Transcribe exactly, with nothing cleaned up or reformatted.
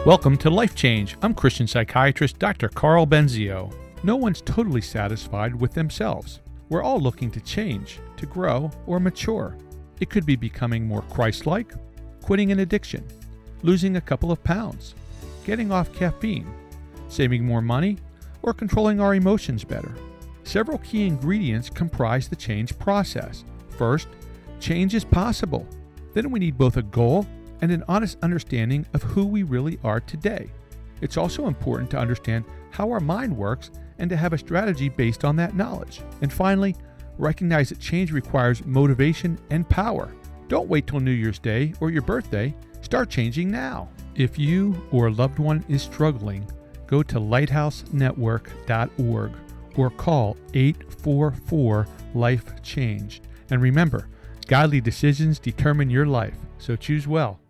Welcome to Life Change. I'm Christian psychiatrist Doctor Carl Benzio. No one's totally satisfied with themselves. We're all looking to change, to grow, or mature. It could be becoming more Christ-like, quitting an addiction, losing a couple of pounds, getting off caffeine, saving more money, or controlling our emotions better. Several key ingredients comprise the change process. First, change is possible. Then we need both a goal and an honest understanding of who we really are today. It's also important to understand how our mind works and to have a strategy based on that knowledge. And finally, recognize that change requires motivation and power. Don't wait till New Year's Day or your birthday. Start changing now. If you or a loved one is struggling, go to lighthouse network dot org or call eight four four, life changed. And remember, godly decisions determine your life, so choose well.